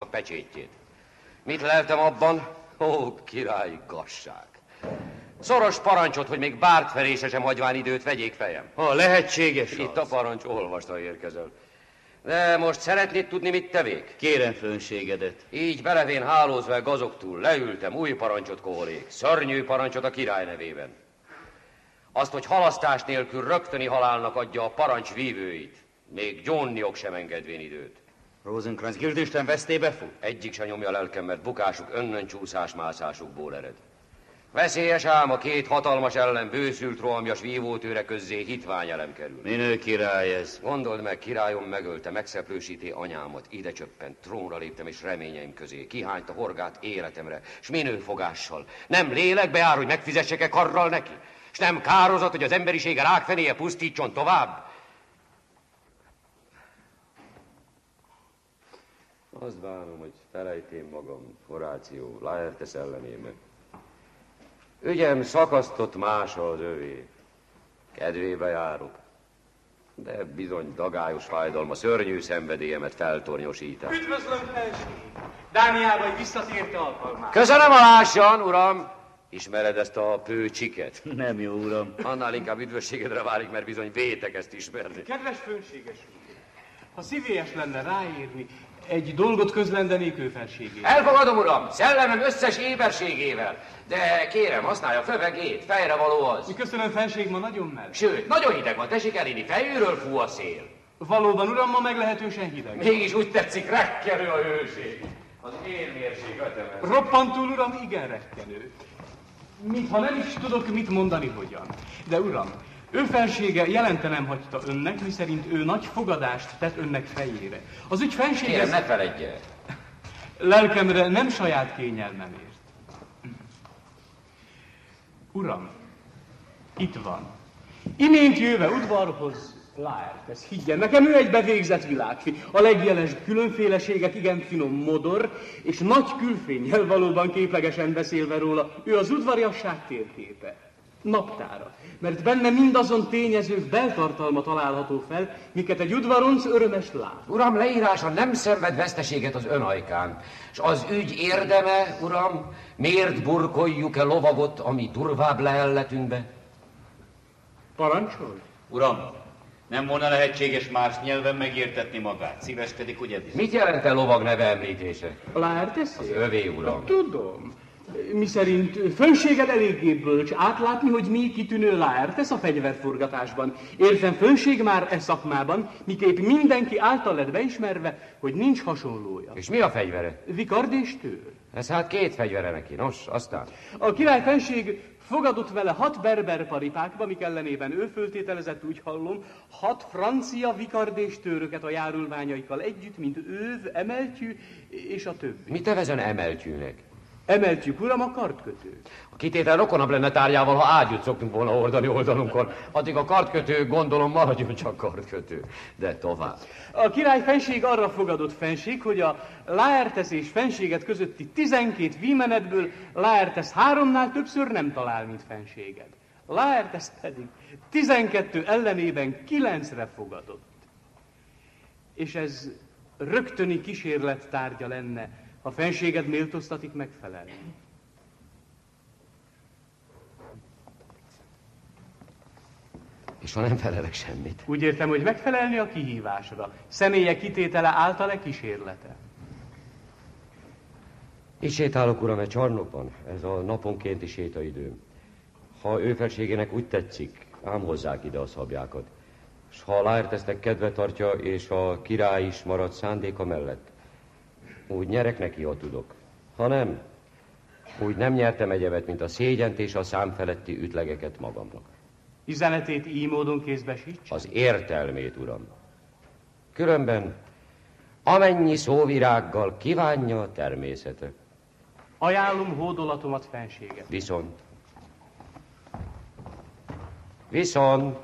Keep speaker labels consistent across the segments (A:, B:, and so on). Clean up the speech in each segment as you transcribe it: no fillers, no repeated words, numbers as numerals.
A: pecsétjét. Mit leltem abban? Ó, királyi gazság. Szoros parancsot, hogy még bártverésre sem hagyván időt vegyék fejem.
B: Lehetséges az.
A: Itt a parancs, olvasva érkezel. De most szeretnéd tudni, mit tevék?
B: Kérem fönségedet.
A: Így belevén hálózva gazoktól leültem, új parancsot koholék. Szörnyű parancsot a király nevében. Azt, hogy halasztás nélkül rögtöni halálnak adja a parancs vívőit. Még gyónniok sem engedvén időt.
B: Rosencrantz Guildenstern vesztébe fut?
A: Egyik se nyomja lelkem, mert bukásuk önnön csúszás-mászásukból ered. Veszélyes ám a két hatalmas ellen bőszült rohamjas vívótőre közzé hitvány elem kerül.
B: Minő király ez?
A: Gondold meg, királyom megölte, megszeplősíté anyámat, ide csöppent, trónra léptem és reményeim közé, kihányt a horgát életemre, s minőfogással. Nem lélekbe jár, hogy megfizessek-e karral neki? S nem kározat, hogy az emberisége rákfenéje pusztítson tovább? Azt bánom, hogy felejtém magam, Horáció, Laertes ellenében. Ügyem szakasztott mása az övé. Kedvébe járok. De bizony dagályos fájdalma szörnyű szenvedélyemet feltornyosítás.
C: Üdvözlöm, felség! Dániába visszatérte alkalmát.
A: Köszönöm a lássan, uram! Ismered ezt a pőcsiket?
B: Nem jó, uram.
A: Annál inkább üdvösségedre válik, mert bizony vétek ezt ismerni.
C: Kedves főséges úr, ha szívélyes lenne ráírni, egy dolgot közlendenék ő felségével.
A: Elfogadom, uram, szellemem összes éberségével. De kérem, használja fövegét, fejre való az.
C: Köszönöm, felség, ma nagyon meleg.
A: Sőt, nagyon hideg van, tessék elinni, fejűről fú a szél.
C: Valóban, uram, ma meglehetősen hideg.
A: Mégis úgy tetszik, rekkenő a hőség. Az élmérség ötemen.
C: Roppantúl, uram, igen rekkenő. Mintha nem is tudok mit mondani hogyan. De uram, ő felsége jelentenem hagyta önnek, miszerint ő nagy fogadást tett önnek fejére. Az ügy fensége...
A: Kérem, ne feledje.
C: Lelkemre nem saját kényelmemért. Uram, itt van. Imént jöve udvarhoz Laertes, higgyen nekem, ő egy bevégzett világfi. A legjelesebb különféleségek igen finom modor, és nagy külfénnyel valóban képlegesen beszélve róla, ő az udvariasság térképe. Naptára, mert benne mindazon tényezők beltartalma található fel, miket egy udvaronc örömes lát.
A: Uram, leírása nem szenved veszteséget az ön ajkán, s az ügy érdeme, uram, miért burkoljuk-e lovagot, ami durvább lehelletünkbe?
C: Parancsolj!
B: Uram, nem volna lehetséges más nyelven megértetni magát. Szíveskedik, ugye?
A: Mit jelent a lovag neve említése?
C: Laertes?
A: Az övé, uram.
C: Tudom. Miszerint fönséged eléggé bölcs átlátni, hogy mi kitűnő Laertes a fegyverforgatásban. Értem, főnség már e szakmában, miképp mindenki által lett beismerve, hogy nincs hasonlója.
A: És mi a fegyvere?
C: Vikard és tőr.
A: Ez hát két fegyvere neki, nos, aztán.
C: A király fenség fogadott vele 6 berber paripákba, mik ellenében ő föltételezett, úgy hallom, 6 francia vikard és tőröket a járulványaikkal együtt, mint őv, emeltyű és a többi.
A: Mit nevezön emeltyűnek?
C: Emeltjük, uram, a kardkötő.
A: A kitétel rokonabb lenne tárgyával, ha ágyút szoktunk volna hordani oldalunkon. Addig a kardkötő, gondolom, maradjon csak kardkötő. De tovább.
C: A király fenség arra fogadott fenség, hogy a Laertes és fenséget közötti 12 vímenetből Laertes 3-nál többször nem talál, mint fenséged. Laertes pedig 12 ellenében 9-re fogadott. És ez rögtöni kísérlet tárgya lenne, ha fenséged méltóztatik megfelelni.
A: És ha nem felelek semmit?
C: Úgy értem, hogy megfelelni a kihívásra. Személye kitétele által-e kísérlete?
A: Itt sétálok, uram, egy csarnokban. Ez a naponkénti sétaidőm. Ha ő felségének úgy tetszik, ám hozzák ide a szabjákat. S ha Laertesnek kedve tartja, és a király is marad szándéka mellett, úgy nyerek neki, ha tudok. Ha nem, úgy nem nyertem egyebet, mint a szégyent és a számfeletti ütlegeket magamnak.
C: Üzenetét így módon kézbesíts?
A: Az értelmét, uram. Különben amennyi szóvirággal kívánja a természete.
C: Ajánlom hódolatomat fenséget.
A: Viszont.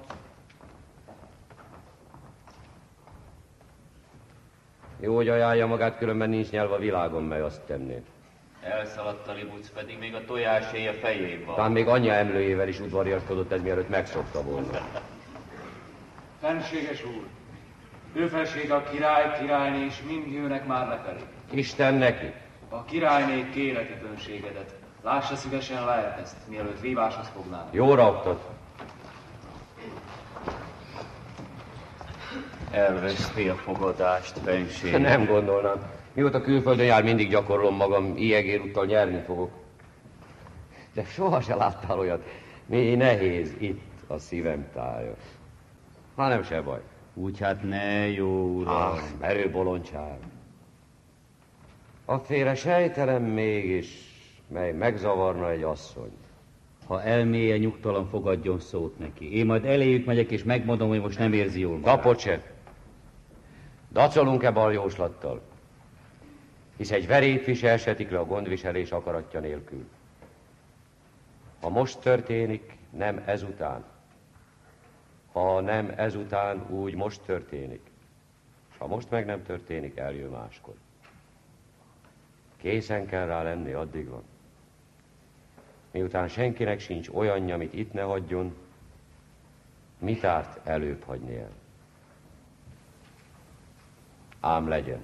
A: Jó, hogy ajánlja magát, különben nincs nyelv a világon, mely azt tenné.
B: Elszaladt a libuc, pedig még a tojáshéja fején van.
A: Talán még anyja emlőjével is udvariaskodott ez, mielőtt megszokta volna.
D: Fenséges úr, Ő felsége a király, királyné, és mind jönnek már lefelé.
A: Isten neki.
D: A királyné kéreti fönségedet. Lássa szívesen Laertest, mielőtt víváshoz fognának.
A: Jóra oktat.
B: Elveszti a fogadást, fenség.
A: Nem gondolnám. Mióta külföldön jár, mindig gyakorlom magam, ilyegérúttal nyerni fogok. De soha se láttál olyat. Mi nehéz itt a szívem tája. Nem se baj.
B: Úgy hát ne, jó uram.
A: Merő bolondság. Afféle sejtelem mégis, mely megzavarna egy asszonyt.
B: Ha elméje nyugtalan, fogadjon szót neki. Én majd eléjük megyek, és megmondom, hogy most nem érzi jól magát.
A: Napot se. Dacolunk-e baljóslattal? Hisz egy verét se esetik le a gondviselés akaratja nélkül. Ha most történik, nem ezután. Ha nem ezután, úgy most történik. És ha most meg nem történik, eljön máskor. Készen kell rá lenni, addig van. Miután senkinek sincs olyanja, amit itt ne hagyjon, mit árt előbb hagyni el? Ám legyen.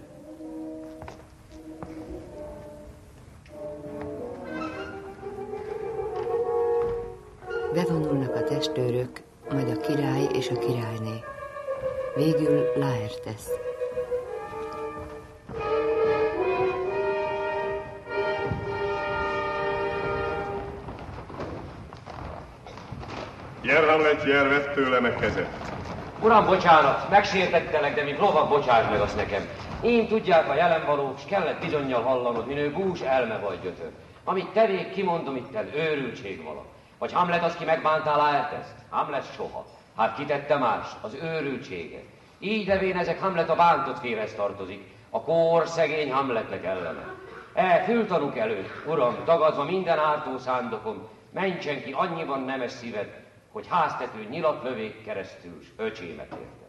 E: Bevonulnak a testőrök, majd a király és a királyné. Végül Laertes.
F: Jel, Hamlet, jel, vedd tőlem a kezed.
A: Uram, bocsánat, megsértettelek, de mint lovag, bocsáss meg azt nekem. Én tudják a jelenvalók, s kellett bizonnyal hallanod, minő bús elme vagy gyötör. Amit tevék, kimondom itten, őrültség vala. Vagy Hamlet az, ki megbántál Laertest? Hamlet soha. Hát kitette más, az őrültsége. Így levén ezek Hamlet a bántott félhez tartozik, a kór szegény Hamletnek ellene. Fültanuk előtt, uram, tagadva minden ártó szándokom, mentsen ki annyiban nemes szíved, hogy háztető nyilat lövék keresztül, s öcsémet érte.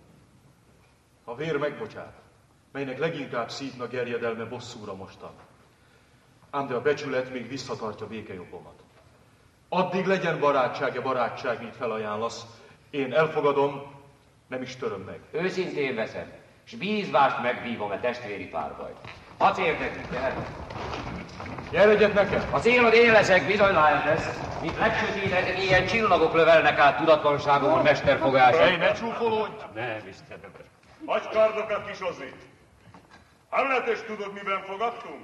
G: A vér megbocsát, melynek leginkább szívna gerjedelme bosszúra mostan. Ám de a becsület még visszatartja békejogomat. Addig legyen barátság, mint felajánlasz. Én elfogadom, nem is töröm meg.
A: Őszintén veszem, s bízvást megvívom a testvéri párbajt. A cél nekik, gyere!
G: Jelögyek nekem!
A: A célod én leszek, bizony Laertes. Mint legsötétedben ilyen csillagok lövelnek át tudatlanságomon mesterfogás.
F: Hely, ne csúfolódj!
B: Nem, Istenem.
F: Hagyj kardokat, kis Ozzi! Hamlet, és tudod, miben fogadtunk?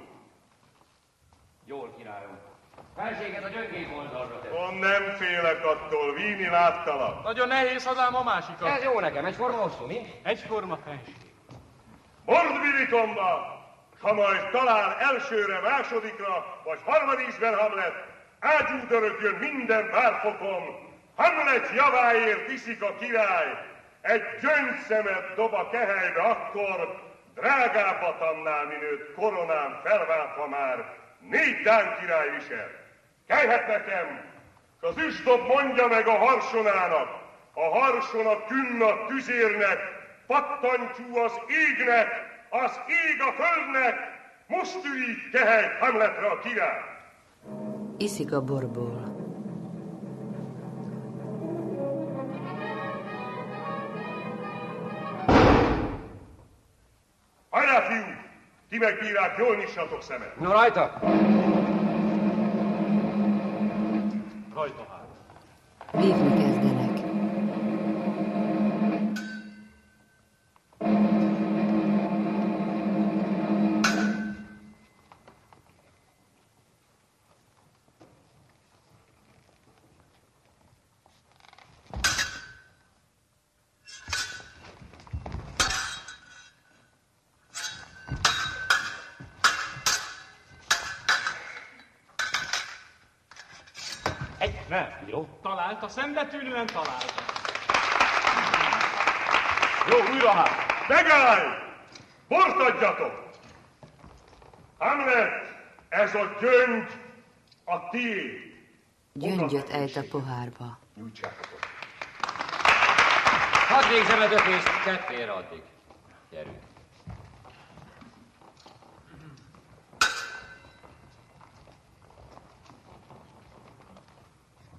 A: Jól, királyom. Felséget a gyöngék oldalra tett.
F: Nem félek attól, víni láttalak.
C: Nagyon nehéz hazám a másikat.
A: Ez jó nekem, egyforma hosszú, mi?
C: Egyforma fenség.
F: Mondd Vilitomba, ha majd talán elsőre, másodikra, vagy harmadízben Hamlet, ágyú dörögjön minden párfokon. Hamlet javáért iszik a király, egy gyöngyszemet dob a kehelybe akkor, drágábbat annál, minőt koronám felváltva már 4 dán király visel. Kelhet nekem, s az üsdob mondja meg a harsonának, a harson a künnak tüzérnek, pattantyú az égnek, az ég a földnek, most ürít kehelyt Hamletre a király.
E: Iszik a borból.
F: Hajrá, fiúk! Ti meg bírák, jól nyissatok szemet!
A: No, rajta!
G: Rajta hát.
E: Vívni kezdenek.
C: Nem, jó. Találta, szembetűnően találta.
F: Jó, újra hát! Megállj! Bort adjatok! Hamlet, ez a gyöngy a tiéd.
E: Gyöngyöt ejt a pohárba.
F: Nyújtsátok.
A: Hadd végzem a döfést kettőre addig. Gyerünk.